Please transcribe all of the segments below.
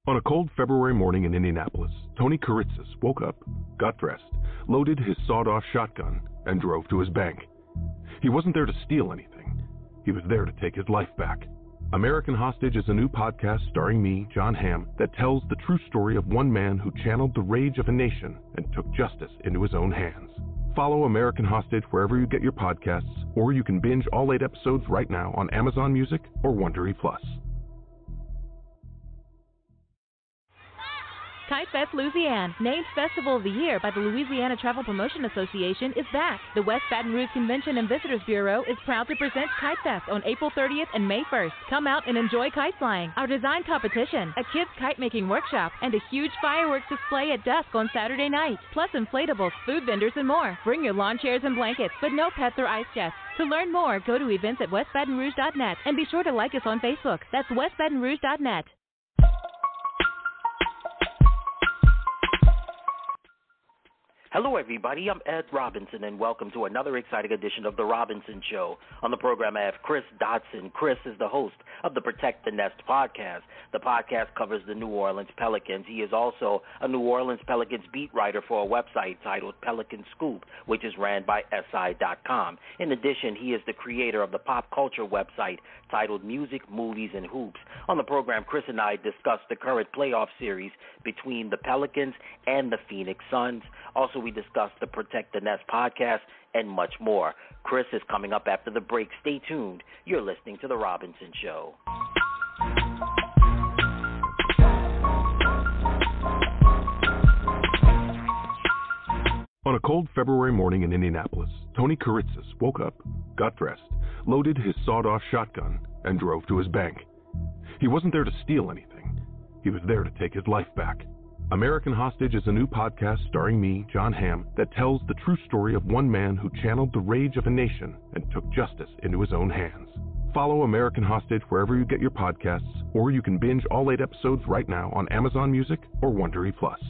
On a cold February morning in Indianapolis, Tony Kiritsis woke up, got dressed, loaded his sawed-off shotgun, and drove to his bank. He wasn't there to steal anything. He was there to take his life back. American Hostage is a new podcast starring me, John Hamm, that tells the true story of one man who channeled the rage of a nation and took justice into his own hands. Follow American Hostage wherever you get your podcasts, or you can binge all 8 episodes right now on Amazon Music or Wondery+. Kite Fest Louisiana, named Festival of the Year by the Louisiana Travel Promotion Association, is back. The West Baton Rouge Convention and Visitors Bureau is proud to present Kite Fest on April 30th and May 1st. Come out and enjoy kite flying, our design competition, a kids kite making workshop, and a huge fireworks display at dusk on Saturday night, plus inflatables, food vendors, and more. Bring your lawn chairs and blankets, but no pets or ice chests. To learn more, go to events at westbatonrouge.net and be sure to like us on Facebook. That's westbatonrouge.net. Hello, everybody. I'm Ed Robinson, and welcome to another exciting edition of The Robinson Show. On the program, I have Chris Dotson. Chris is the host of the Protect the Nest podcast. The podcast covers the New Orleans Pelicans. He is also a New Orleans Pelicans beat writer for a website titled Pelican Scoop, which is ran by SI.com. In addition, he is the creator of the pop culture website titled Music, Movies, and Hoops. On the program, Chris and I discuss the current playoff series between the Pelicans and the Phoenix Suns. Also, we discuss the Protect the Nest podcast and much more. Chris is coming up after the break. Stay tuned. You're listening to The Robinson Show. On a cold February morning in Indianapolis, Tony Kiritsis woke up, got dressed, loaded his sawed-off shotgun, and drove to his bank. He wasn't there to steal anything. He was there to take his life back. American Hostage is a new podcast starring me, John Hamm, that tells the true story of one man who channeled the rage of a nation and took justice into his own hands. Follow American Hostage wherever you get your podcasts, or you can binge all 8 episodes right now on Amazon Music or Wondery+.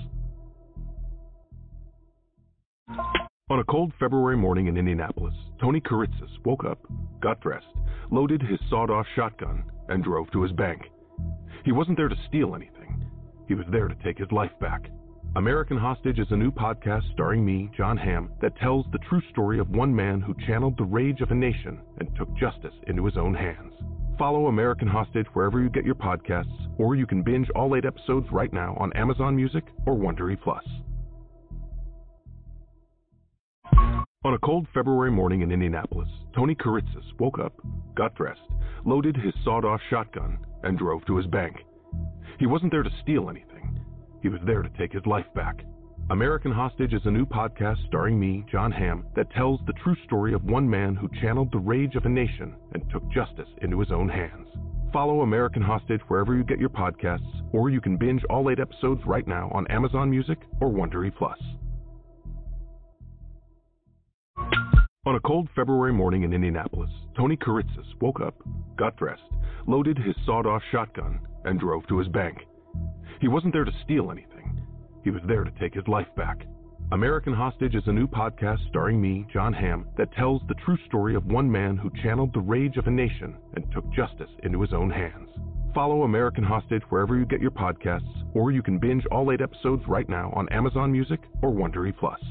On a cold February morning in Indianapolis, Tony Kiritsis woke up, got dressed, loaded his sawed-off shotgun, and drove to his bank. He wasn't there to steal anything. He was there to take his life back. American Hostage is a new podcast starring me, John Hamm, that tells the true story of one man who channeled the rage of a nation and took justice into his own hands. Follow American Hostage wherever you get your podcasts, or you can binge all 8 episodes right now on Amazon Music or Wondery+. On a cold February morning in Indianapolis, Tony Kiritsis woke up, got dressed, loaded his sawed-off shotgun, and drove to his bank. He wasn't there to steal anything. He was there to take his life back. American Hostage is a new podcast starring me, John Hamm, that tells the true story of one man who channeled the rage of a nation and took justice into his own hands. Follow American Hostage wherever you get your podcasts, or you can binge all 8 episodes right now on Amazon Music or Wondery+. On a cold February morning in Indianapolis, Tony Kiritsis woke up, got dressed, loaded his sawed-off shotgun, and drove to his bank. He wasn't there to steal anything. He was there to take his life back. American Hostage is a new podcast starring me, John Hamm, that tells the true story of one man who channeled the rage of a nation and took justice into his own hands. Follow American Hostage wherever you get your podcasts, or you can binge all 8 episodes right now on Amazon Music or Wondery+.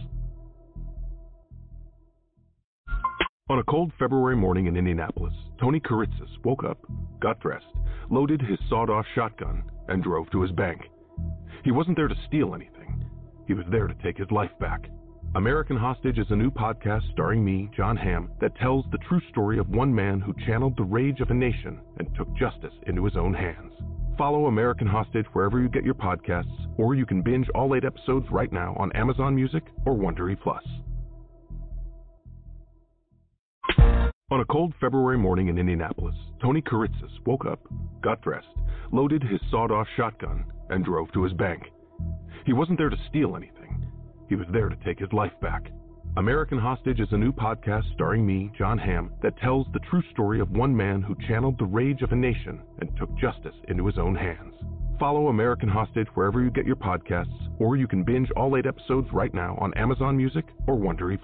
On a cold February morning in Indianapolis, Tony Kiritsis woke up, got dressed, loaded his sawed-off shotgun, and drove to his bank. He wasn't there to steal anything. He was there to take his life back. American Hostage is a new podcast starring me, John Hamm, that tells the true story of one man who channeled the rage of a nation and took justice into his own hands. Follow American Hostage wherever you get your podcasts, or you can binge all 8 episodes right now on Amazon Music or Wondery+. On a cold February morning in Indianapolis, Tony Kiritsis woke up, got dressed, loaded his sawed-off shotgun, and drove to his bank. He wasn't there to steal anything. He was there to take his life back. American Hostage is a new podcast starring me, John Hamm, that tells the true story of one man who channeled the rage of a nation and took justice into his own hands. Follow American Hostage wherever you get your podcasts, or you can binge all 8 episodes right now on Amazon Music or Wondery+.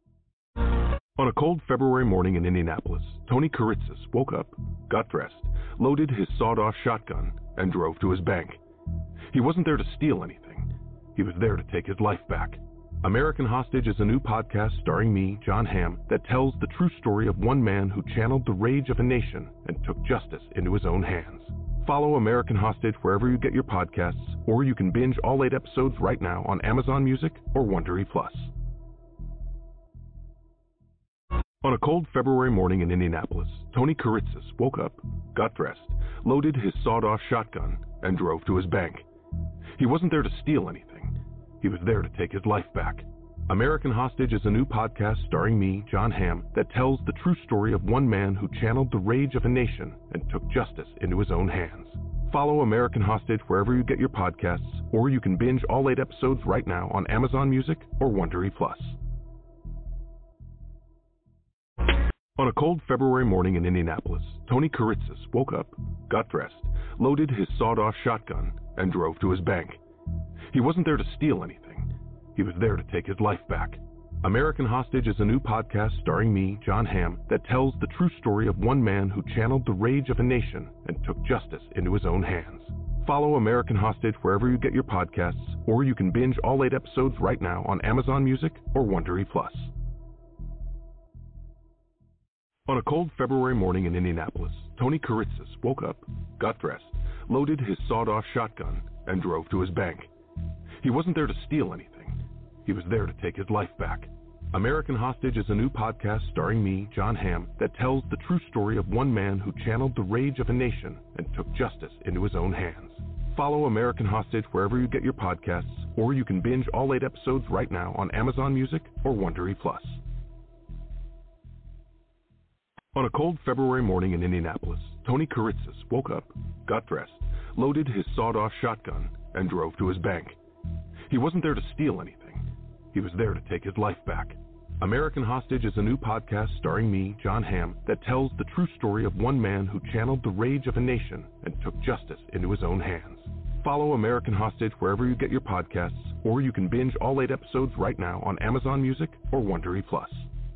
On a cold February morning in Indianapolis, Tony Kiritsis woke up, got dressed, loaded his sawed-off shotgun, and drove to his bank. He wasn't there to steal anything. He was there to take his life back. American Hostage is a new podcast starring me, John Hamm, that tells the true story of one man who channeled the rage of a nation and took justice into his own hands. Follow American Hostage wherever you get your podcasts, or you can binge all 8 episodes right now on Amazon Music or Wondery Plus. On a cold February morning in Indianapolis, Tony Kiritsis woke up, got dressed, loaded his sawed-off shotgun, and drove to his bank. He wasn't there to steal anything. He was there to take his life back. American Hostage is a new podcast starring me, John Hamm, that tells the true story of one man who channeled the rage of a nation and took justice into his own hands. Follow American Hostage wherever you get your podcasts, or you can binge all 8 episodes right now on Amazon Music or Wondery Plus. On a cold February morning in Indianapolis, Tony Kiritsis woke up, got dressed, loaded his sawed-off shotgun, and drove to his bank. He wasn't there to steal anything. He was there to take his life back. American Hostage is a new podcast starring me, John Hamm, that tells the true story of one man who channeled the rage of a nation and took justice into his own hands. Follow American Hostage wherever you get your podcasts, or you can binge all 8 episodes right now on Amazon Music or Wondery Plus. On a cold February morning in Indianapolis, Tony Kiritsis woke up, got dressed, loaded his sawed-off shotgun, and drove to his bank. He wasn't there to steal anything. He was there to take his life back. American Hostage is a new podcast starring me, John Hamm, that tells the true story of one man who channeled the rage of a nation and took justice into his own hands. Follow American Hostage wherever you get your podcasts, or you can binge all 8 episodes right now on Amazon Music or Wondery Plus. On a cold February morning in Indianapolis, Tony Kiritsis woke up, got dressed, loaded his sawed-off shotgun, and drove to his bank. He wasn't there to steal anything. He was there to take his life back. American Hostage is a new podcast starring me, John Hamm, that tells the true story of one man who channeled the rage of a nation and took justice into his own hands. Follow American Hostage wherever you get your podcasts, or you can binge all 8 episodes right now on Amazon Music or Wondery Plus.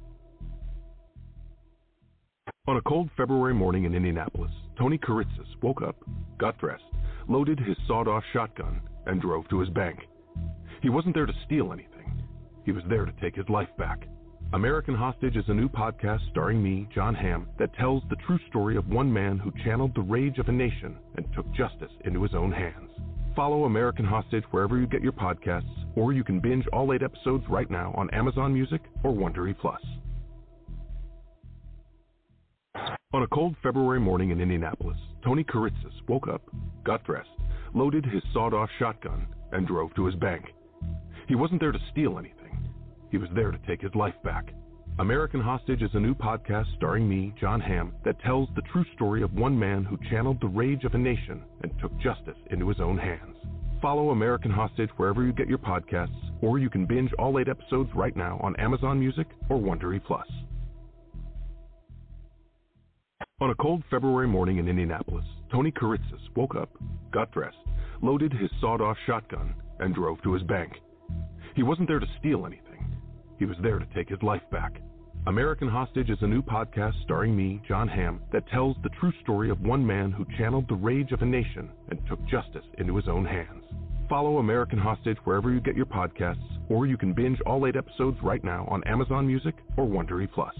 On a cold February morning in Indianapolis, Tony Kiritsis woke up, got dressed, loaded his sawed-off shotgun, and drove to his bank. He wasn't there to steal anything. He was there to take his life back. American Hostage is a new podcast starring me, John Hamm, that tells the true story of one man who channeled the rage of a nation and took justice into his own hands. Follow American Hostage wherever you get your podcasts, or you can binge all 8 episodes right now on Amazon Music or Wondery Plus. On a cold February morning in Indianapolis, Tony Kiritsis woke up, got dressed, loaded his sawed-off shotgun, and drove to his bank. He wasn't there to steal anything. He was there to take his life back. American Hostage is a new podcast starring me, John Hamm, that tells the true story of one man who channeled the rage of a nation and took justice into his own hands. Follow American Hostage wherever you get your podcasts, or you can binge all 8 episodes right now on Amazon Music or Wondery Plus. On a cold February morning in Indianapolis, Tony Kiritsis woke up, got dressed, loaded his sawed-off shotgun, and drove to his bank. He wasn't there to steal anything. He was there to take his life back. American Hostage is a new podcast starring me, John Hamm, that tells the true story of one man who channeled the rage of a nation and took justice into his own hands. Follow American Hostage wherever you get your podcasts, or you can binge all 8 episodes right now on Amazon Music or Wondery Plus.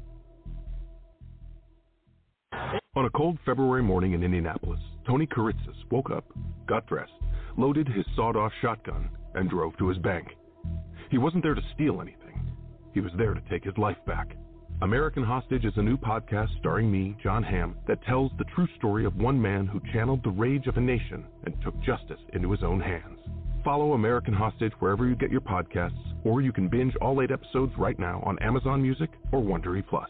On a cold February morning in Indianapolis, Tony Kiritsis woke up, got dressed, loaded his sawed-off shotgun, and drove to his bank. He wasn't there to steal anything. He was there to take his life back. American Hostage is a new podcast starring me, John Hamm, that tells the true story of one man who channeled the rage of a nation and took justice into his own hands. Follow American Hostage wherever you get your podcasts, or you can binge all 8 episodes right now on Amazon Music or Wondery Plus.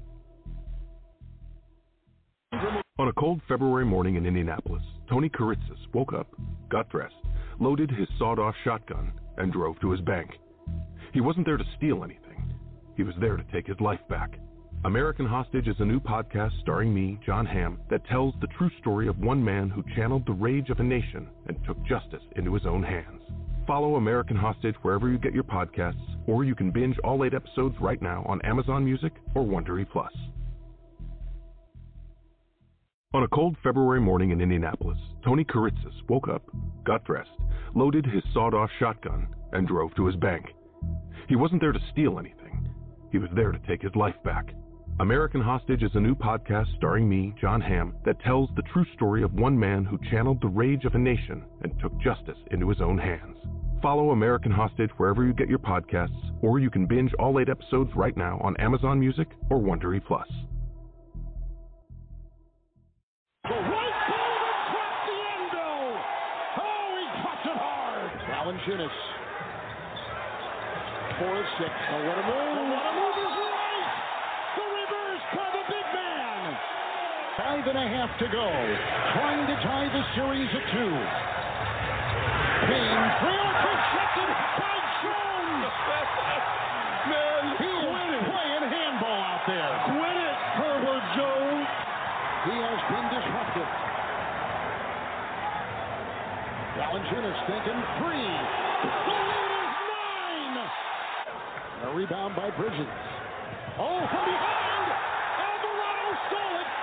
On a cold February morning in Indianapolis, Tony Kiritsis woke up, got dressed, loaded his sawed-off shotgun, and drove to his bank. He wasn't there to steal anything. He was there to take his life back. American Hostage is a new podcast starring me, John Hamm, that tells the true story of one man who channeled the rage of a nation and took justice into his own hands. Follow American Hostage wherever you get your podcasts, or you can binge all 8 episodes right now on Amazon Music or Wondery Plus. On a cold February morning in Indianapolis, Tony Kuritzis woke up, got dressed, loaded his sawed-off shotgun, and drove to his bank. He wasn't there to steal anything. He was there to take his life back. American Hostage is a new podcast starring me, John Hamm, that tells the true story of one man who channeled the rage of a nation and took justice into his own hands. Follow American Hostage wherever you get your podcasts, or you can binge all 8 episodes right now on Amazon Music or Wondery Plus. The right shoulder caught the endo. Oh, he caught it hard. Valanciunas. 4 of 6. Oh, what a move. Oh, what a move is right. The reverse by the big man. 5.5 to go. Trying to tie the series at 2. Payne, 3 intercepted by Jones. Man, he is playing handball out there. Quit it, Herbert Jones. He has been disruptive. Valanciunas thinking 3. The lead is 9. A rebound by Bridges. Oh, from behind. Alvarado stole it.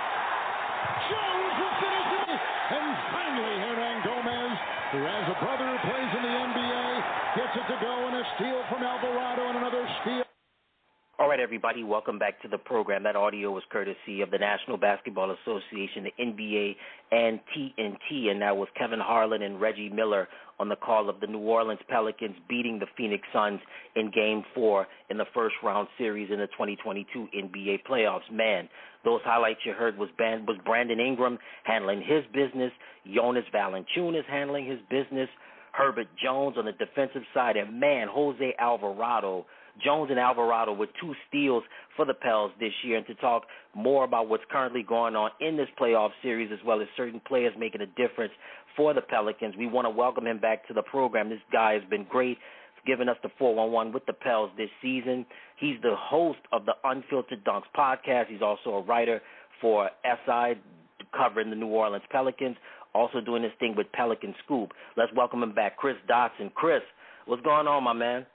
Jones will finish it. And finally, Hernan Gomez, who has a brother who plays in the NBA, gets it to go, and a steal from Alvarado and another steal. All right, everybody, welcome back to the program. That audio was courtesy of the National Basketball Association, the NBA, and TNT, and that was Kevin Harlan and Reggie Miller on the call of the New Orleans Pelicans beating the Phoenix Suns in Game 4 in the first-round series in the 2022 NBA playoffs. Man, those highlights you heard was Brandon Ingram handling his business, Jonas Valanciunas handling his business, Herbert Jones on the defensive side, and, man, Jose Alvarado. Jones and Alvarado with 2 steals for the Pels this year. And to talk more about what's currently going on in this playoff series, as well as certain players making a difference for the Pelicans, we want to welcome him back to the program. This guy has been great, giving us the 411 with the Pels this season. He's the host of the Unfiltered Dunks podcast. He's also a writer for SI, covering the New Orleans Pelicans, also doing this thing with Pelican Scoop. Let's welcome him back, Chris Dotson. Chris, what's going on, my man?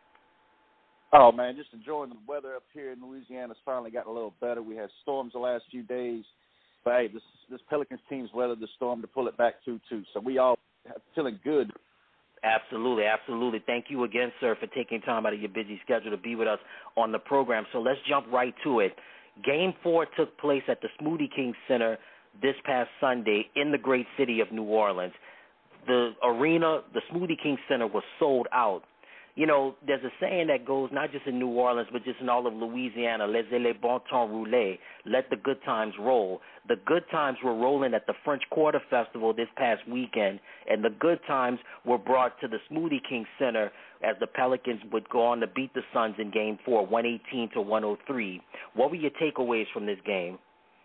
Oh, man, just enjoying the weather up here in Louisiana. It's finally gotten a little better. We had storms the last few days. But, hey, this Pelicans team's weathered the storm to pull it back 2-2. So we all feeling good. Absolutely, absolutely. Thank you again, sir, for taking time out of your busy schedule to be with us on the program. So let's jump right to it. Game 4 took place at the Smoothie King Center this past Sunday in the great city of New Orleans. The arena, the Smoothie King Center, was sold out. You know, there's a saying that goes not just in New Orleans, but just in all of Louisiana, laissez les bon temps rouler, let the good times roll. The good times were rolling at the French Quarter Festival this past weekend, and the good times were brought to the Smoothie King Center as the Pelicans would go on to beat the Suns in Game 4, 118-103. What were your takeaways from this game?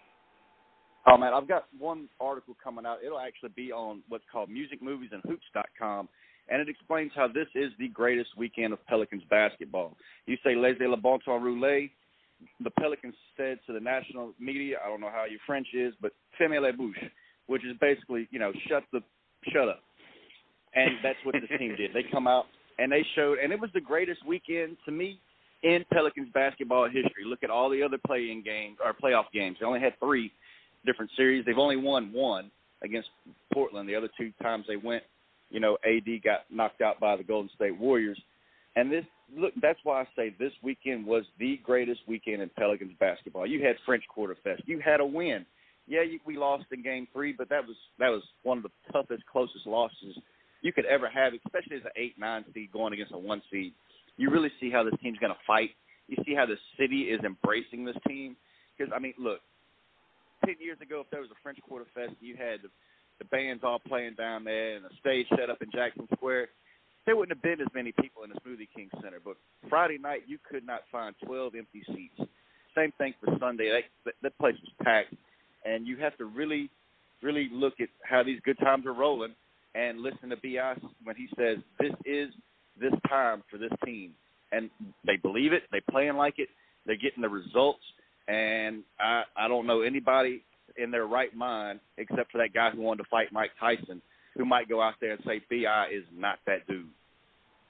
Oh, man, I've got one article coming out. It'll actually be on what's called musicmoviesandhoops.com. And it explains how this is the greatest weekend of Pelicans basketball. You say laissez le bon temps rouler. The Pelicans said to the national media, I don't know how your French is, but fermez la bouche, which is basically, you know, shut up. And that's what this team did. They come out and they showed, and it was the greatest weekend to me in Pelicans basketball history. Look at all the other play-in games or playoff games. They only had 3 different series. They've only won 1 against Portland. The other 2 times they went, you know, AD got knocked out by the Golden State Warriors. And that's why I say this weekend was the greatest weekend in Pelicans basketball. You had French Quarter Fest. You had a win. Yeah, we lost in Game 3, but that was one of the toughest, closest losses you could ever have, especially as an 8-9 seed going against a 1 seed. You really see how this team's going to fight. You see how the city is embracing this team. Because, I mean, look, 10 years ago, if there was a French Quarter Fest, you had the bands all playing down there and a stage set up in Jackson Square, there wouldn't have been as many people in the Smoothie King Center. But Friday night, you could not find 12 empty seats. Same thing for Sunday. That place was packed. And you have to really, really look at how these good times are rolling and listen to B.I. when he says, this is this time for this team. And they believe it. They're playing like it. They're getting the results. And I don't know anybody in their right mind, except for that guy who wanted to fight Mike Tyson, who might go out there and say B.I. is not that dude.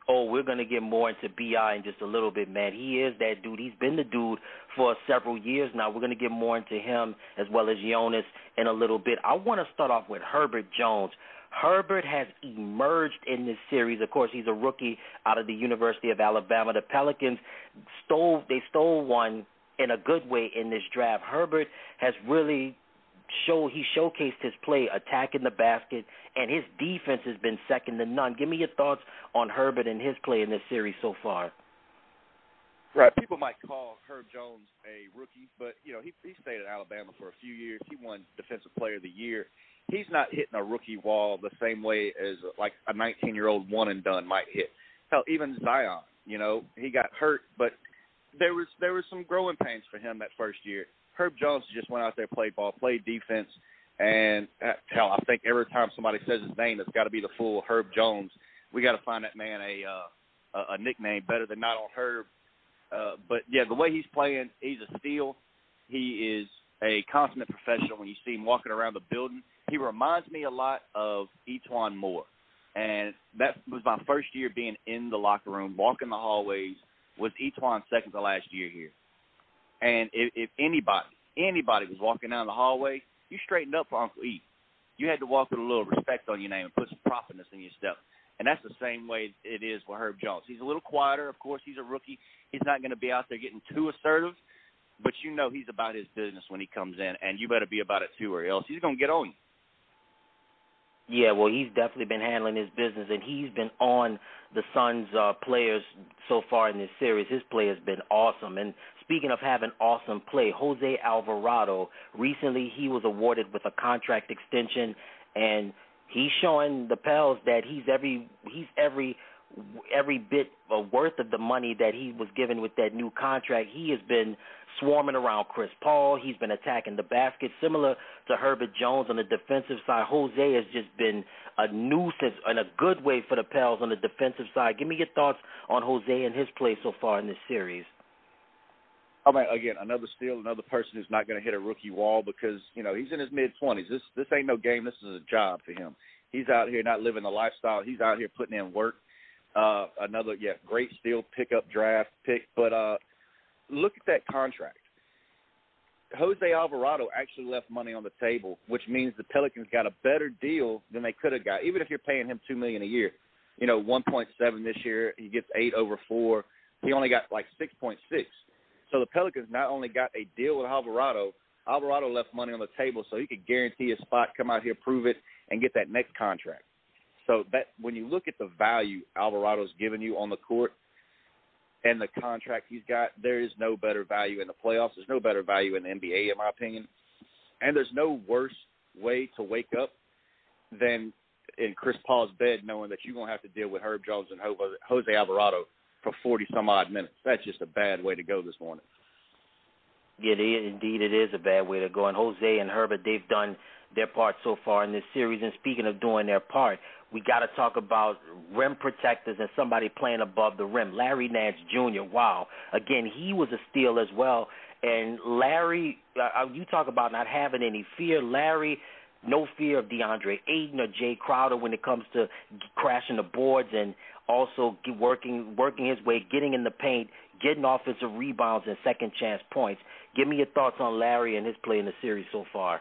Oh, we're going to get more into B.I. in just a little bit, man. He is that dude. He's been the dude for several years now. We're going to get more into him as well as Jonas in a little bit. I want to start off with Herbert Jones. Herbert has emerged in this series. Of course, he's a rookie out of the University of Alabama. The Pelicans stole one in a good way in this draft. Herbert has really showcased his play attacking the basket, and his defense has been second to none. Give me your thoughts on Herbert and his play in this series so far. Right. People might call Herb Jones a rookie, but, you know, he stayed at Alabama for a few years. He won Defensive Player of the Year. He's not hitting a rookie wall the same way as, like, a 19-year-old one-and-done might hit. Hell, even Zion, you know, he got hurt, but there was some growing pains for him that first year. Herb Jones just went out there, played ball, played defense, and hell, I think every time somebody says his name, it's got to be the full Herb Jones. We got to find that man a nickname better than not on Herb. But, yeah, the way he's playing, he's a steal. He is a consummate professional when you see him walking around the building. He reminds me a lot of E'Twaun Moore. And that was my first year being in the locker room, walking the hallways, was E'Twaun's second to last year here. And if anybody was walking down the hallway, you straightened up for Uncle E. You had to walk with a little respect on your name and put some properness in your step. And that's the same way it is with Herb Jones. He's a little quieter. Of course, he's a rookie. He's not going to be out there getting too assertive, but you know he's about his business when he comes in, and you better be about it too, or else he's going to get on you. Yeah, well, he's definitely been handling his business, and he's been on the Suns players so far in this series. His play has been awesome. And speaking of having awesome play, Jose Alvarado, recently he was awarded with a contract extension, and he's showing the Pels that he's every bit worth of the money that he was given with that new contract. He has been swarming around Chris Paul. He's been attacking the basket. Similar to Herbert Jones on the defensive side, Jose has just been a nuisance in a good way for the Pels on the defensive side. Give me your thoughts on Jose and his play so far in this series. I mean, again, another steal, another person who's not going to hit a rookie wall because, you know, he's in his mid-20s. This ain't no game. This is a job for him. He's out here not living the lifestyle. He's out here putting in work. Another, great steal, pickup draft pick. But look at that contract. Jose Alvarado actually left money on the table, which means the Pelicans got a better deal than they could have got, even if you're paying him $2 million a year. You know, 1.7 this year. He gets 8 over 4. He only got like 6.6. So the Pelicans not only got a deal with Alvarado left money on the table so he could guarantee a spot, come out here, prove it, and get that next contract. So that when you look at the value Alvarado's given you on the court and the contract he's got, there is no better value in the playoffs. There's no better value in the NBA, in my opinion. And there's no worse way to wake up than in Chris Paul's bed knowing that you're going to have to deal with Herb Jones and Jose Alvarado for 40-some-odd minutes. That's just a bad way to go this morning. Yeah, indeed it is a bad way to go. And Jose and Herbert, they've done their part so far in this series. And speaking of doing their part, we got to talk about rim protectors and somebody playing above the rim. Larry Nance Jr., wow. Again, he was a steal as well. And Larry, you talk about not having any fear. Larry, no fear of DeAndre Ayton or Jay Crowder when it comes to crashing the boards and also working his way, getting in the paint, getting offensive rebounds and second chance points. Give me your thoughts on Larry and his play in the series so far.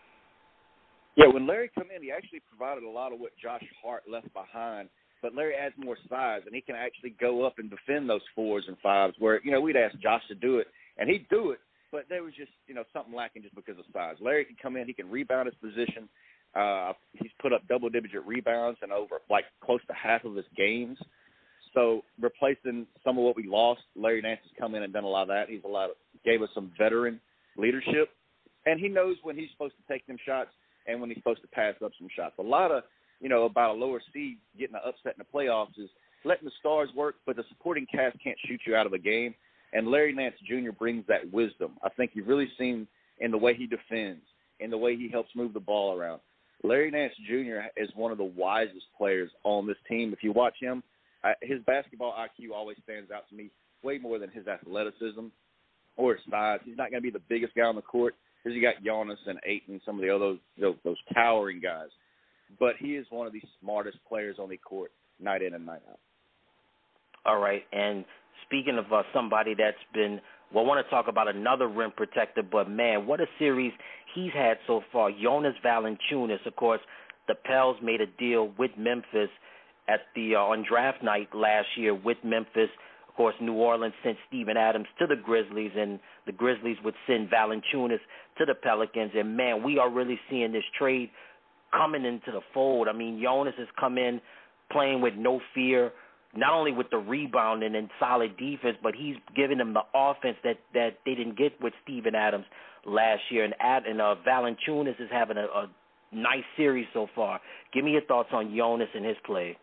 Yeah, when Larry come in, he actually provided a lot of what Josh Hart left behind. But Larry adds more size, and he can actually go up and defend those 4s and 5s where, you know, we'd ask Josh to do it, and he'd do it, but there was just, you know, something lacking just because of size. Larry can come in, he can rebound his position. He's put up double-digit rebounds in over, like, close to half of his games. So replacing some of what we lost, Larry Nance has come in and done a lot of that. He's gave us some veteran leadership, and he knows when he's supposed to take them shots and when he's supposed to pass up some shots. A lot of, you know, about a lower seed getting an upset in the playoffs is letting the stars work, but the supporting cast can't shoot you out of a game. And Larry Nance Jr. brings that wisdom. I think you've really seen in the way he defends, in the way he helps move the ball around. Larry Nance Jr. is one of the wisest players on this team. If you watch him, his basketball IQ always stands out to me way more than his athleticism or his size. He's not going to be the biggest guy on the court because you got Jonas and Ayton, some of the other those towering guys. But he is one of the smartest players on the court night in and night out. All right, and speaking of somebody that's been, well, I want to talk about another rim protector, but, man, what a series he's had so far. Jonas Valanciunas, of course, the Pels made a deal with Memphis at the on draft night last year with Memphis. Of course, New Orleans sent Steven Adams to the Grizzlies, and the Grizzlies would send Valanciunas to the Pelicans. And, man, we are really seeing this trade coming into the fold. I mean, Jonas has come in playing with no fear, not only with the rebounding and solid defense, but he's giving them the offense that they didn't get with Steven Adams last year. And Valanciunas is having a nice series so far. Give me your thoughts on Jonas and his play.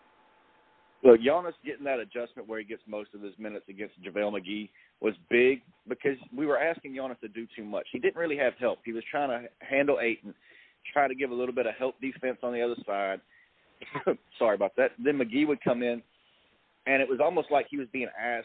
Look, Jonas getting that adjustment where he gets most of his minutes against JaVale McGee was big because we were asking Jonas to do too much. He didn't really have help. He was trying to handle Ayton, try to give a little bit of help defense on the other side. Sorry about that. Then McGee would come in, and it was almost like he was being asked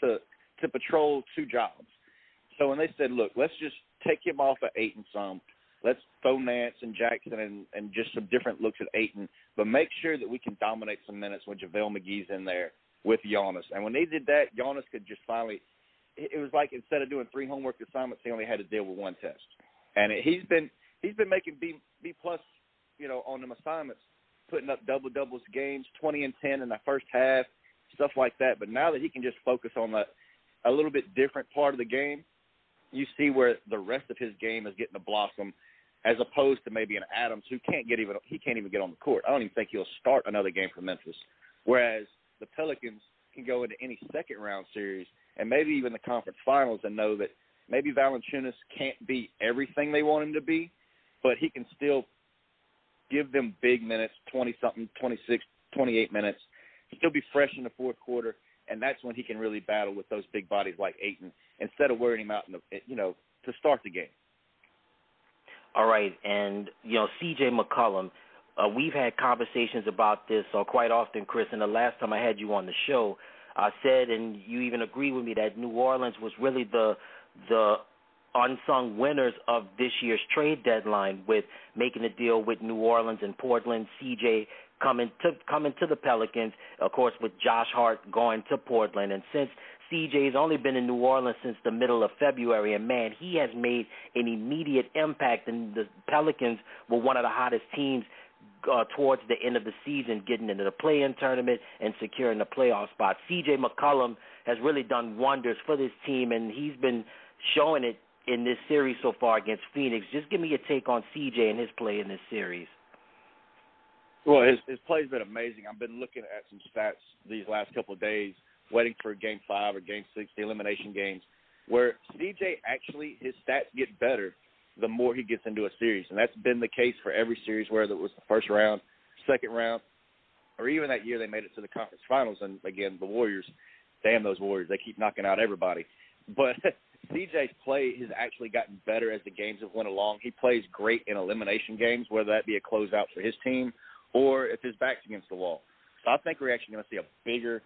to patrol two jobs. So when they said, look, let's just take him off of Ayton some, let's throw Nance and Jackson and just some different looks at Ayton, but make sure that we can dominate some minutes when JaVale McGee's in there with Jonas. And when they did that, Jonas could just finally – it was like instead of doing 3 homework assignments, he only had to deal with 1 test. And he's been making B plus, on them assignments, putting up double-doubles games, 20 and 10 in the first half, stuff like that. But now that he can just focus on a little bit different part of the game, you see where the rest of his game is getting to blossom, as opposed to maybe an Adams who can't even get on the court. I don't even think he'll start another game for Memphis. Whereas the Pelicans can go into any second-round series and maybe even the conference finals and know that maybe Valanciunas can't be everything they want him to be, but he can still give them big minutes, 20-something, 26, 28 minutes, still be fresh in the fourth quarter, and that's when he can really battle with those big bodies like Ayton instead of wearing him out to start the game. All right, and, C.J. McCollum, we've had conversations about this quite often, Chris, and the last time I had you on the show, I said, and you even agreed with me, that New Orleans was really the unsung winners of this year's trade deadline with making a deal with New Orleans and Portland, C.J. coming to the Pelicans, of course, with Josh Hart going to Portland. And since CJ's only been in New Orleans since the middle of February, and, man, he has made an immediate impact, and the Pelicans were one of the hottest teams towards the end of the season, getting into the play-in tournament and securing the playoff spot. C.J. McCollum has really done wonders for this team, and he's been showing it in this series so far against Phoenix. Just give me your take on C.J. and his play in this series. Well, his play's been amazing. I've been looking at some stats these last couple of days, waiting for Game 5 or Game 6, the elimination games, where CJ actually, his stats get better the more he gets into a series. And that's been the case for every series, whether it was the first round, second round, or even that year they made it to the conference finals. And, again, the Warriors, damn those Warriors, they keep knocking out everybody. But CJ's play has actually gotten better as the games have went along. He plays great in elimination games, whether that be a closeout for his team or if his back's against the wall. So I think we're actually going to see a bigger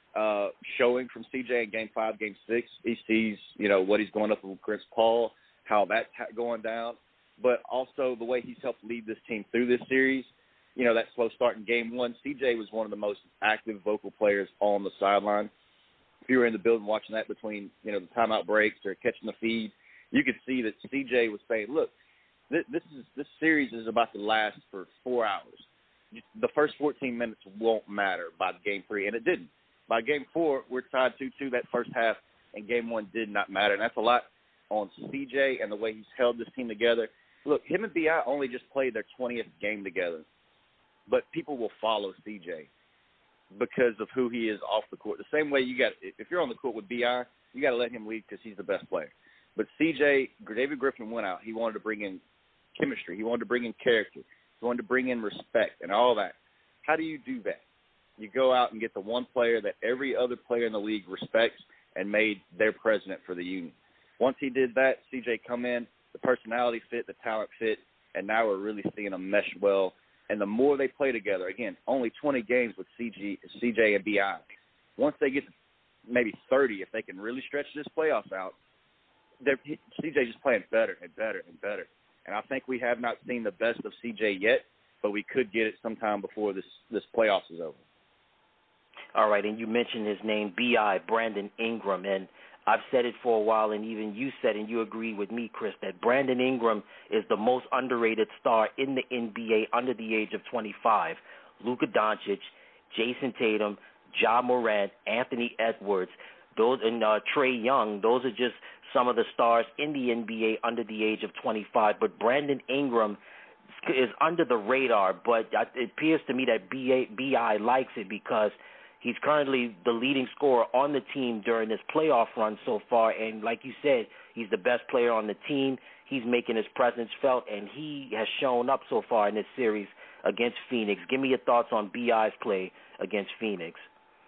showing from CJ in Game 5, Game 6. He sees, what he's going up with Chris Paul, how that's going down, but also the way he's helped lead this team through this series. That slow start in Game 1, CJ was one of the most active vocal players on the sideline. If you were in the building watching that between, the timeout breaks or catching the feed, you could see that CJ was saying, look, this series is about to last for 4 hours. The first 14 minutes won't matter by Game 3, and it didn't. By Game 4, we're tied 2-2 that first half, and Game 1 did not matter. And that's a lot on CJ and the way he's held this team together. Look, him and B.I. only just played their 20th game together, but people will follow CJ because of who he is off the court. The same way if you're on the court with B.I., you got to let him lead because he's the best player. But CJ, David Griffin went out. He wanted to bring in chemistry. He wanted to bring in character. He wanted to bring in respect and all that. How do you do that? You go out and get the one player that every other player in the league respects and made their president for the union. Once he did that, CJ come in, the personality fit, the talent fit, and now we're really seeing them mesh well. And the more they play together, again, only 20 games with CJ and B.I. Once they get to maybe 30, if they can really stretch this playoffs out, CJ just playing better and better and better. And I think we have not seen the best of CJ yet, but we could get it sometime before this playoffs is over. All right, and you mentioned his name, B.I., Brandon Ingram, and I've said it for a while, and even you said, and you agree with me, Chris, that Brandon Ingram is the most underrated star in the NBA under the age of 25. Luka Doncic, Jason Tatum, Ja Morant, Anthony Edwards, those, and Trae Young, those are just some of the stars in the NBA under the age of 25. But Brandon Ingram is under the radar, but it appears to me that B.I. likes it because he's currently the leading scorer on the team during this playoff run so far, and like you said, he's the best player on the team. He's making his presence felt, and he has shown up so far in this series against Phoenix. Give me your thoughts on B.I.'s play against Phoenix.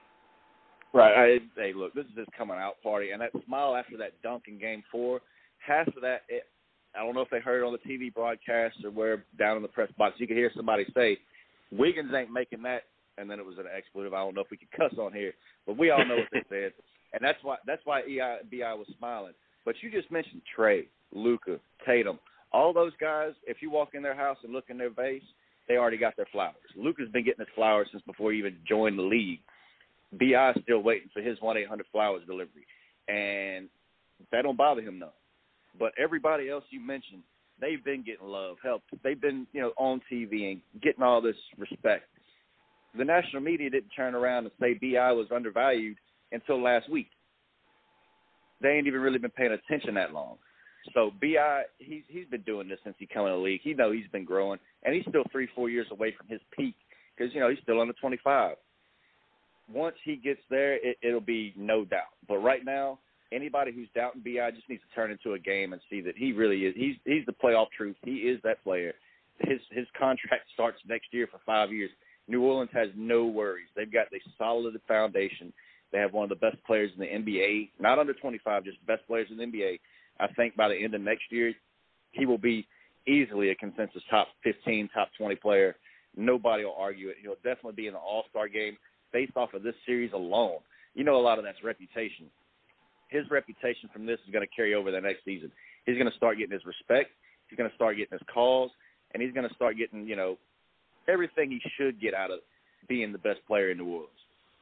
Right. Hey, look, this is his coming out party, and that smile after that dunk in Game 4, half of that, I don't know if they heard it on the TV broadcast or where down in the press box, you could hear somebody say, Wiggins ain't making that, and then it was an expletive. I don't know if we could cuss on here, but we all know what they said, and that's why B.I. was smiling. But you just mentioned Trae, Luka, Tatum, all those guys. If you walk in their house and look in their vase, they already got their flowers. Luka's been getting his flowers since before he even joined the league. B.I. is still waiting for his 1-800-Flowers delivery, and that don't bother him none. But everybody else you mentioned, they've been getting love, help. They've been, on TV and getting all this respect. The national media didn't turn around and say B.I. was undervalued until last week. They ain't even really been paying attention that long. So B.I., he's been doing this since he come in the league. He knows he's been growing, and he's still 3-4 years away from his peak because, he's still under 25. Once he gets there, it'll be no doubt. But right now, anybody who's doubting B.I. just needs to turn into a game and see that he really is. He's the playoff truth. He is that player. His contract starts next year for 5 years. New Orleans has no worries. They've got a solid foundation. They have one of the best players in the NBA, not under 25, just the best players in the NBA. I think by the end of next year, he will be easily a consensus top 15, top 20 player. Nobody will argue it. He'll definitely be in the All-Star game based off of this series alone. A lot of that's reputation. His reputation from this is going to carry over the next season. He's going to start getting his respect. He's going to start getting his calls, and he's going to start getting, everything he should get out of being the best player in New Orleans.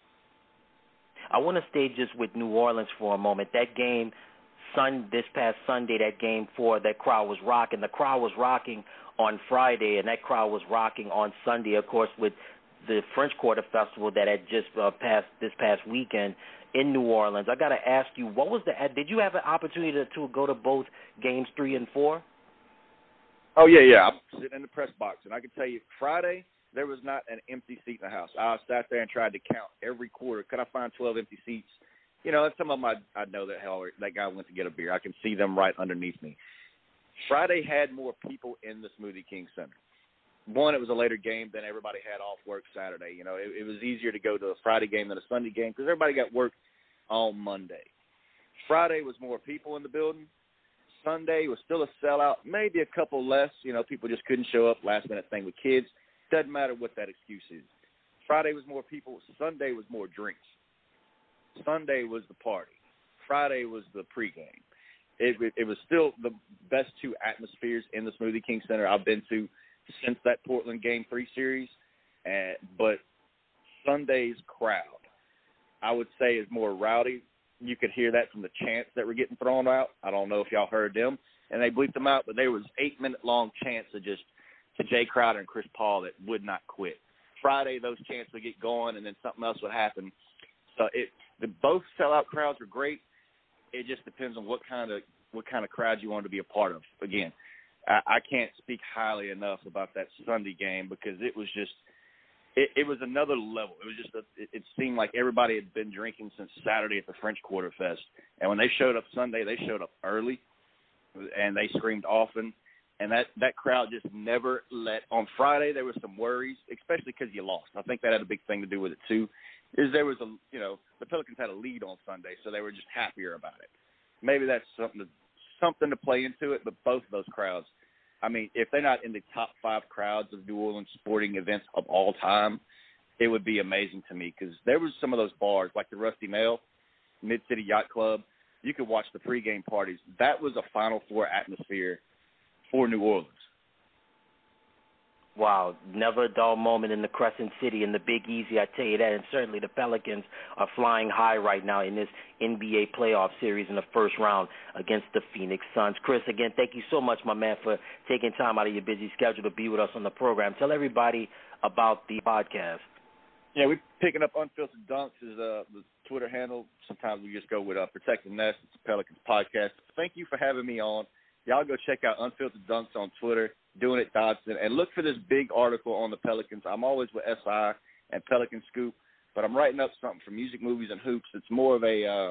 I want to stay just with New Orleans for a moment. That game, this past Sunday, that Game 4, that crowd was rocking. The crowd was rocking on Friday, and that crowd was rocking on Sunday, of course, with the French Quarter Festival that had just passed this past weekend in New Orleans. I got to ask you, did you have an opportunity to go to both Games 3 and 4? Oh, yeah. I'm sitting in the press box, and I can tell you, Friday, there was not an empty seat in the house. I sat there and tried to count every quarter. Could I find 12 empty seats? And some of them I know that guy went to get a beer. I can see them right underneath me. Friday had more people in the Smoothie King Center. One, it was a later game than everybody had off work Saturday. It was easier to go to a Friday game than a Sunday game because everybody got work on Monday. Friday was more people in the building. Sunday was still a sellout, maybe a couple less. People just couldn't show up, last-minute thing with kids. Doesn't matter what that excuse is. Friday was more people. Sunday was more drinks. Sunday was the party. Friday was the pregame. It was still the best two atmospheres in the Smoothie King Center I've been to since that Portland Game 3 series. But Sunday's crowd, I would say, is more rowdy. You could hear that from the chants that were getting thrown out. I don't know if y'all heard them, and they bleeped them out, but there was 8-minute-long chants of just to Jay Crowder and Chris Paul that would not quit. Friday, those chants would get going, and then something else would happen. So both sellout crowds were great. It just depends on what kind of crowd you want to be a part of. Again, I can't speak highly enough about that Sunday game because it was just it was another level. It was just it seemed like everybody had been drinking since Saturday at the French Quarter Fest, and when they showed up Sunday, they showed up early, and they screamed often. And that crowd just never let. On Friday, there was some worries, especially because you lost. I think that had a big thing to do with it too. There was the Pelicans had a lead on Sunday, so they were just happier about it. Maybe that's something to play into it. But both of those crowds, I mean, if they're not in the top 5 crowds of New Orleans sporting events of all time, it would be amazing to me because there was some of those bars like the Rusty Nail, Mid-City Yacht Club. You could watch the pregame parties. That was a Final Four atmosphere for New Orleans. Wow, never a dull moment in the Crescent City and the Big Easy, I tell you that. And certainly the Pelicans are flying high right now in this NBA playoff series in the first round against the Phoenix Suns. Chris, again, thank you so much, my man, for taking time out of your busy schedule to be with us on the program. Tell everybody about the podcast. Yeah, we're picking up Unfiltered Dunks as the Twitter handle. Sometimes we just go with Protect the Nest. It's a Pelicans podcast. Thank you for having me on. Y'all go check out Unfiltered Dunks on Twitter, Doing It Dodson, and look for this big article on the Pelicans. I'm always with SI and Pelican Scoop, but I'm writing up something for Music, Movies, and Hoops. It's more of a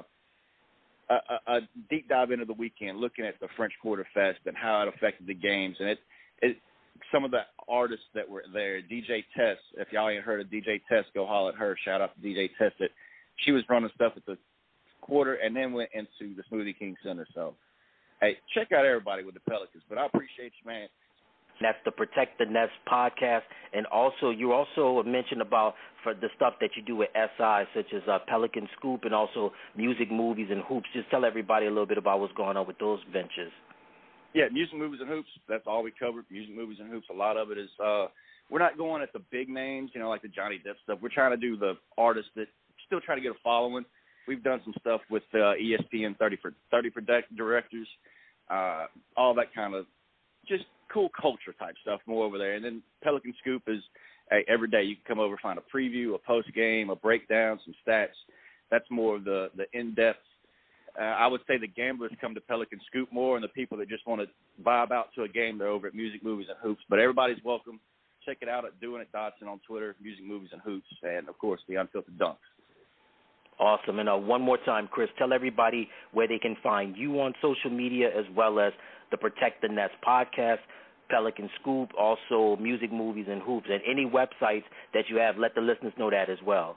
deep dive into the weekend, looking at the French Quarter Fest and how it affected the games. And it some of the artists that were there, DJ Tess, if y'all ain't heard of DJ Tess, go holler at her. Shout out to DJ Tess. She was running stuff at the quarter and then went into the Smoothie King Center. So, hey, check out everybody with the Pelicans. But I appreciate you, man. That's the Protect the Nest podcast. And also, you also mentioned about for the stuff that you do with SI, such as Pelican Scoop and also Music, Movies, and Hoops. Just tell everybody a little bit about what's going on with those ventures. Yeah, Music, Movies, and Hoops. That's all we cover. Music, Movies, and Hoops. A lot of it is we're not going at the big names, like the Johnny Depp stuff. We're trying to do the artists that still try to get a following. We've done some stuff with ESPN 30 for directors, all that kind of just cool culture type stuff more over there. And then Pelican Scoop is every day you can come over, find a preview, a post game, a breakdown, some stats. That's more of the in-depth. I would say the gamblers come to Pelican Scoop more, and the people that just want to vibe out to a game, they're over at Music, Movies, and Hoops. But everybody's welcome. Check it out at Doing It Dodson on Twitter, Music, Movies, and Hoops, and, of course, the Unfiltered Dunks. Awesome. And one more time, Chris, tell everybody where they can find you on social media as well as the Protect the Nest podcast, Pelican Scoop, also Music, Movies, and Hoops, and any websites that you have. Let the listeners know that as well.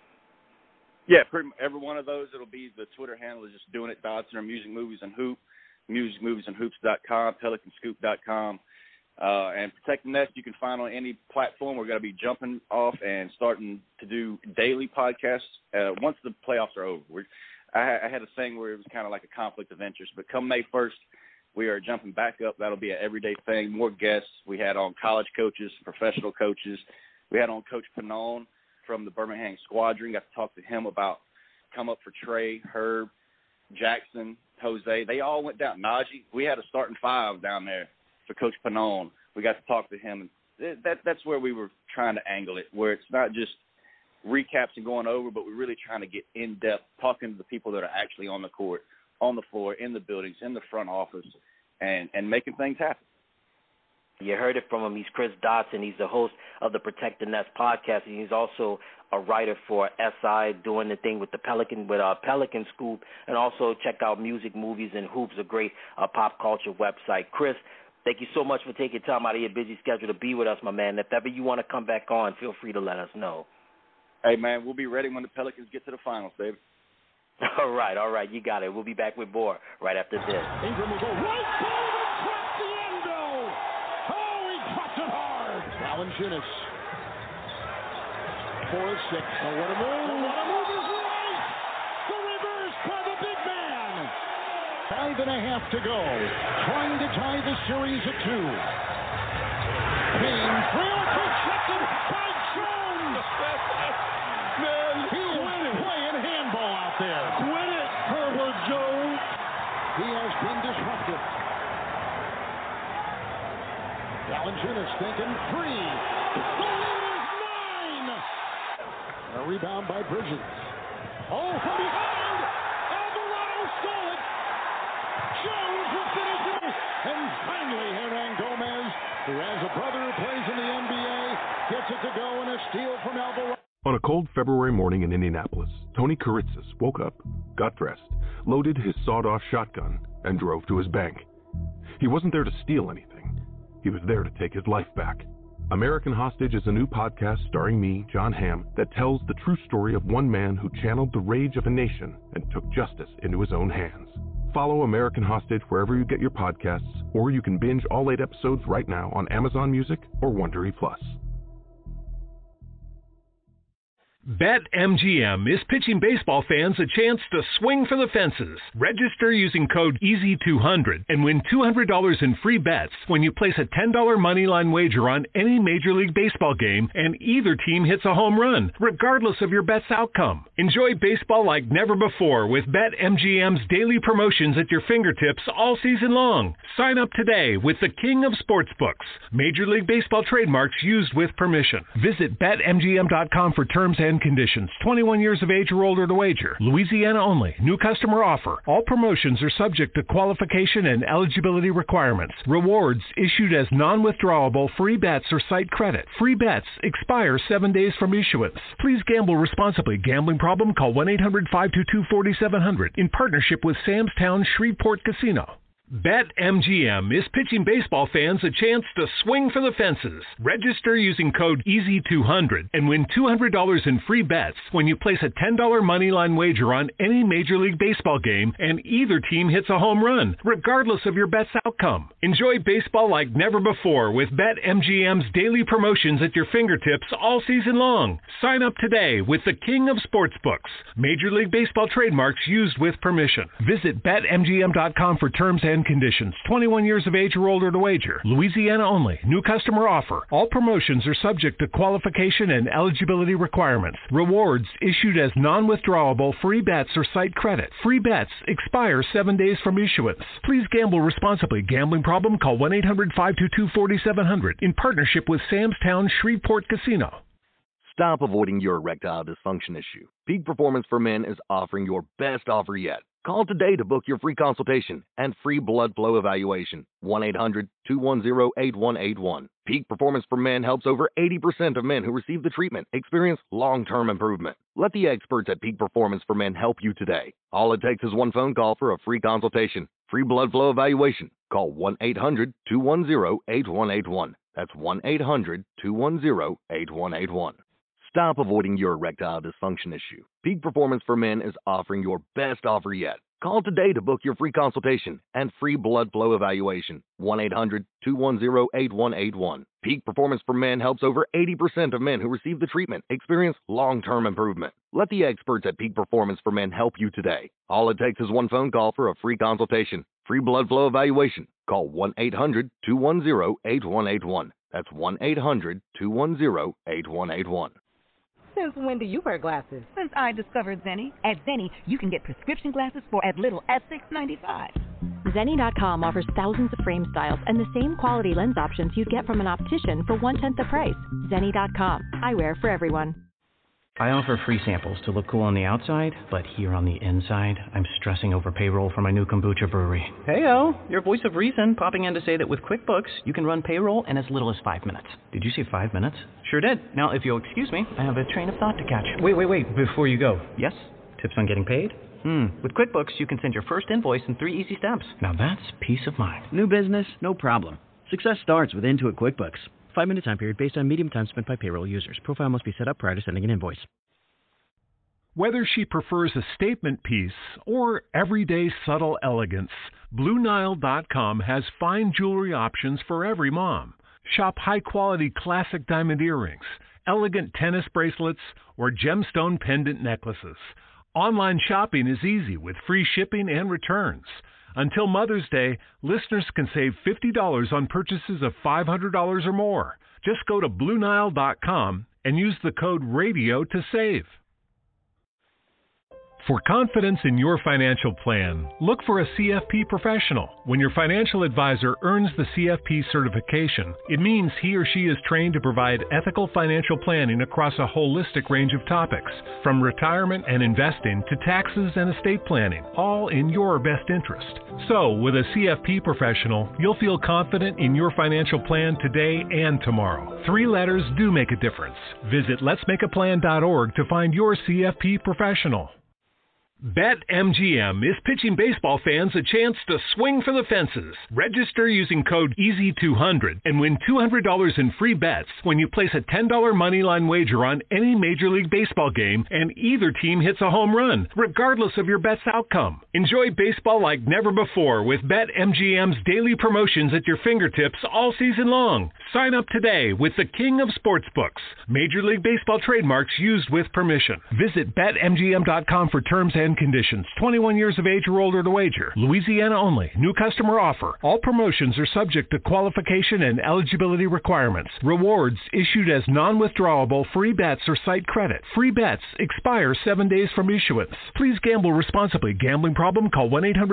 Yeah, pretty much every one of those. It'll be the Twitter handle is just Doing It Dodson or Music, Movies, and Hoop, musicmoviesandhoops.com, pelicanscoop.com. And Protect the Nest you can find on any platform. We're going to be jumping off and starting to do daily podcasts once the playoffs are over. I had a thing where it was kind of like a conflict of interest, but come May 1st, we are jumping back up. That'll be an everyday thing, more guests. We had on college coaches, professional coaches. We had on Coach Pannone from the Birmingham Squadron. Got to talk to him about come up for Trey, Herb, Jackson, Jose. They all went down. Najee, we had a starting five down there for Coach Pannone. We got to talk to him. And that's where we were trying to angle it, where it's not just recaps and going over, but we're really trying to get in-depth, talking to the people that are actually on the court, on the floor, in the buildings, in the front office, and making things happen. You heard it from him. He's Chris Dodson. He's the host of the Protect the Nest podcast, and he's also a writer for SI, doing the thing with the Pelican Scoop, and also check out Music, Movies, and Hoops, a great pop culture website. Chris, thank you so much for taking time out of your busy schedule to be with us, my man. If ever you want to come back on, feel free to let us know. Hey, man, we'll be ready when the Pelicans get to the finals, baby. All right, you got it. We'll be back with more right after this. Ingram will go right forward, trap the endo. Oh, he dropped it hard. Valanciunas. 4-6. Oh, what a move. What a move is right. The reverse by the big man. 5.5 to go. Trying to tie the series at 2. Payne, trail constructed by Jones. Man, he is playing handball out there. Quit it, Herbert Jones. He has been disrupted. Valanciunas thinking 3. The lead is 9. A rebound by Bridges. Oh, from behind. Alvarado stole it. Jones will finish it. And finally, Hernan Gomez, who has a brother who plays in the NBA, gets it to go in a steal from Alvarado. On a cold February morning in Indianapolis, Tony Kuritzis woke up, got dressed, loaded his sawed-off shotgun, and drove to his bank. He wasn't there to steal anything. He was there to take his life back. American Hostage is a new podcast starring me, John Hamm, that tells the true story of one man who channeled the rage of a nation and took justice into his own hands. Follow American Hostage wherever you get your podcasts, or you can binge all 8 episodes right now on Amazon Music or Wondery Plus. BetMGM is pitching baseball fans a chance to swing for the fences. Register using code EASY200 and win $200 in free bets when you place a $10 moneyline wager on any Major League Baseball game and either team hits a home run, regardless of your bet's outcome. Enjoy baseball like never before with BetMGM's daily promotions at your fingertips all season long. Sign up today with the King of Sportsbooks. Major League Baseball trademarks used with permission. Visit BetMGM.com for terms and conditions. 21 years of age or older to wager. Louisiana only. New customer offer. All promotions are subject to qualification and eligibility requirements. Rewards issued as non-withdrawable free bets or site credit. Free bets expire 7 days from issuance. Please gamble responsibly. Gambling problem? Call 1-800-522-4700 in partnership with Sam's Town Shreveport Casino. BetMGM is pitching baseball fans a chance to swing for the fences. Register using code EASY200 and win $200 in free bets when you place a $10 moneyline wager on any Major League Baseball game and either team hits a home run, regardless of your bet's outcome. Enjoy baseball like never before with BetMGM's daily promotions at your fingertips all season long. Sign up today with the King of Sportsbooks. Major League Baseball trademarks used with permission. Visit BetMGM.com for terms and conditions. 21 years of age or older to wager. Louisiana only. New customer offer. All promotions are subject to qualification and eligibility requirements. Rewards issued as non-withdrawable free bets or site credit. Free bets expire 7 days from issuance. Please gamble responsibly. Gambling problem? Call 1-800-522-4700 in partnership with Sam's Town Shreveport Casino. Stop avoiding your erectile dysfunction issue. Peak Performance for Men is offering your best offer yet. Call today to book your free consultation and free blood flow evaluation. 1-800-210-8181. Peak Performance for Men helps over 80% of men who receive the treatment experience long-term improvement. Let the experts at Peak Performance for Men help you today. All it takes is one phone call for a free consultation, free blood flow evaluation. Call 1-800-210-8181. That's 1-800-210-8181. Stop avoiding your erectile dysfunction issue. Peak Performance for Men is offering your best offer yet. Call today to book your free consultation and free blood flow evaluation. 1-800-210-8181. Peak Performance for Men helps over 80% of men who receive the treatment experience long-term improvement. Let the experts at Peak Performance for Men help you today. All it takes is one phone call for a free consultation, free blood flow evaluation. Call 1-800-210-8181. That's 1-800-210-8181. Since when do you wear glasses? Since I discovered Zenni. At Zenni, you can get prescription glasses for as little as $6.95. Zenni.com offers thousands of frame styles and the same quality lens options you'd get from an optician for 1/10 the price. Zenni.com. Eyewear for everyone. I offer free samples to look cool on the outside, but here on the inside, I'm stressing over payroll for my new kombucha brewery. Heyo, your voice of reason popping in to say that with QuickBooks, you can run payroll in as little as 5 minutes. Did you say 5 minutes? Sure did. Now, if you'll excuse me, I have a train of thought to catch. Wait, before you go. Yes? Tips on getting paid? With QuickBooks, you can send your first invoice in 3 easy steps. Now that's peace of mind. New business? No problem. Success starts with Intuit QuickBooks. 5-minute time period based on medium time spent by payroll users. Profile must be set up prior to sending an invoice. Whether she prefers a statement piece or everyday subtle elegance, BlueNile.com has fine jewelry options for every mom. Shop high-quality classic diamond earrings, elegant tennis bracelets, or gemstone pendant necklaces. Online shopping is easy with free shipping and returns. Until Mother's Day, listeners can save $50 on purchases of $500 or more. Just go to BlueNile.com and use the code RADIO to save. For confidence in your financial plan, look for a CFP professional. When your financial advisor earns the CFP certification, it means he or she is trained to provide ethical financial planning across a holistic range of topics, from retirement and investing to taxes and estate planning, all in your best interest. So, with a CFP professional, you'll feel confident in your financial plan today and tomorrow. 3 letters do make a difference. Visit letsmakeaplan.org to find your CFP professional. BetMGM is pitching baseball fans a chance to swing for the fences. Register using code EASY200 and win $200 in free bets when you place a $10 moneyline wager on any Major League Baseball game and either team hits a home run, regardless of your bet's outcome. Enjoy baseball like never before with BetMGM's daily promotions at your fingertips all season long. Sign up today with the King of Sportsbooks. Major League Baseball trademarks used with permission. Visit BetMGM.com for terms and conditions. 21 years of age or older to wager. Louisiana only. New customer offer. All promotions are subject to qualification and eligibility requirements. Rewards issued as non-withdrawable free bets or site credit. Free bets expire 7 days from issuance. Please gamble responsibly. Gambling problem? Call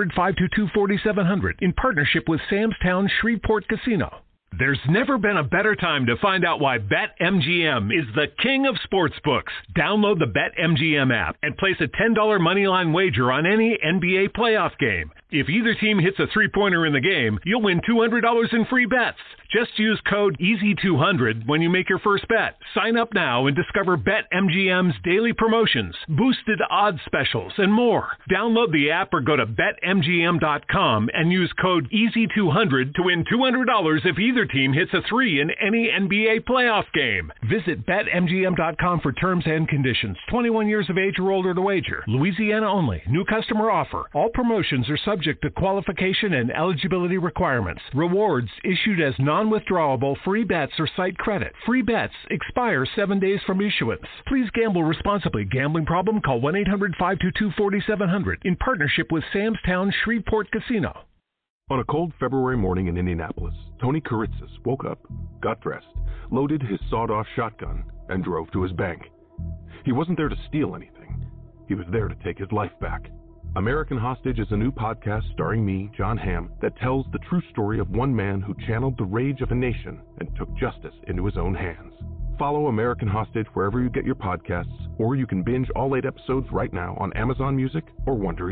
1-800-522-4700 in partnership with Sam's Town Shreveport Casino. There's never been a better time to find out why BetMGM is the king of sportsbooks. Download the BetMGM app and place a $10 moneyline wager on any NBA playoff game. If either team hits a three-pointer in the game, you'll win $200 in free bets. Just use code EASY200 when you make your first bet. Sign up now and discover BetMGM's daily promotions, boosted odds specials, and more. Download the app or go to BetMGM.com and use code EASY200 to win $200 if either team hits a three in any NBA playoff game. Visit BetMGM.com for terms and conditions. 21 years of age or older to wager. Louisiana only. New customer offer. All promotions are subject to qualification and eligibility requirements. Rewards issued as non-withdrawable free bets or site credit. Free bets expire 7 days from issuance. Please gamble responsibly. Gambling problem? Call 1-800-522-4700 in partnership with Sam's Town Shreveport Casino. On a cold February morning in Indianapolis, Tony Kuritzis woke up, got dressed, loaded his sawed-off shotgun, and drove to his bank. He wasn't there to steal anything. He was there to take his life back. American Hostage is a new podcast starring me, John Hamm, that tells the true story of one man who channeled the rage of a nation and took justice into his own hands. Follow American Hostage wherever you get your podcasts, or you can binge all 8 episodes right now on Amazon Music or Wondery+.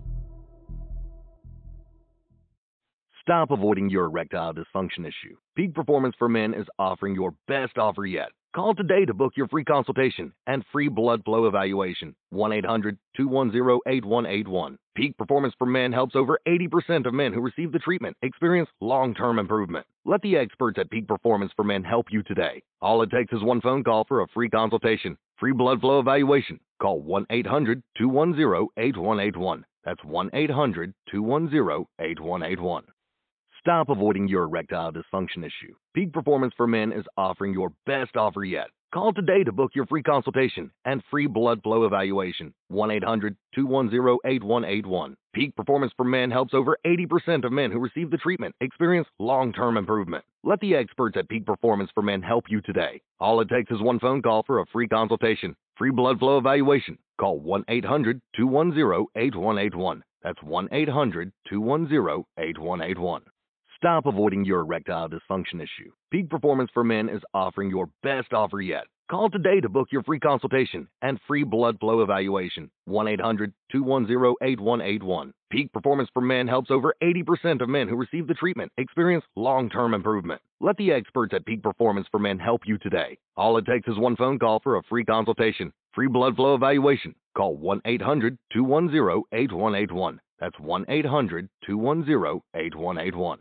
Stop avoiding your erectile dysfunction issue. Peak Performance for Men is offering your best offer yet. Call today to book your free consultation and free blood flow evaluation. 1-800-210-8181. Peak Performance for Men helps over 80% of men who receive the treatment experience long-term improvement. Let the experts at Peak Performance for Men help you today. All it takes is one phone call for a free consultation, free blood flow evaluation. Call 1-800-210-8181. That's 1-800-210-8181. Stop avoiding your erectile dysfunction issue. Peak Performance for Men is offering your best offer yet. Call today to book your free consultation and free blood flow evaluation. 1-800-210-8181. Peak Performance for Men helps over 80% of men who receive the treatment experience long-term improvement. Let the experts at Peak Performance for Men help you today. All it takes is one phone call for a free consultation, free blood flow evaluation. Call 1-800-210-8181. That's 1-800-210-8181. Stop avoiding your erectile dysfunction issue. Peak Performance for Men is offering your best offer yet. Call today to book your free consultation and free blood flow evaluation. 1-800-210-8181. Peak Performance for Men helps over 80% of men who receive the treatment experience long-term improvement. Let the experts at Peak Performance for Men help you today. All it takes is one phone call for a free consultation, free blood flow evaluation. Call 1-800-210-8181. That's 1-800-210-8181.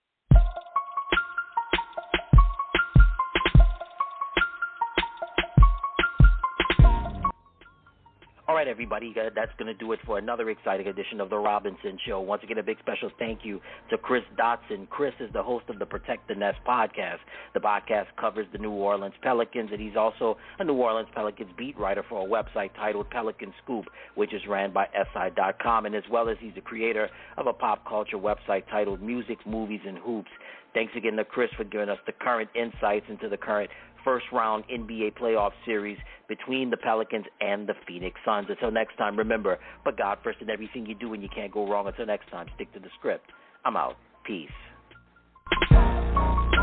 All right, everybody, that's going to do it for another exciting edition of The Robinson Show. Once again, a big special thank you to Chris Dotson. Chris is the host of the Protect the Nest podcast. The podcast covers the New Orleans Pelicans, and he's also a New Orleans Pelicans beat writer for a website titled Pelican Scoop, which is ran by SI.com, and as well as he's the creator of a pop culture website titled Music, Movies, and Hoops. Thanks again to Chris for giving us the current insights into the current first-round NBA playoff series between the Pelicans and the Phoenix Suns. Until next time, remember, put God first in everything you do and you can't go wrong. Until next time, stick to the script. I'm out. Peace.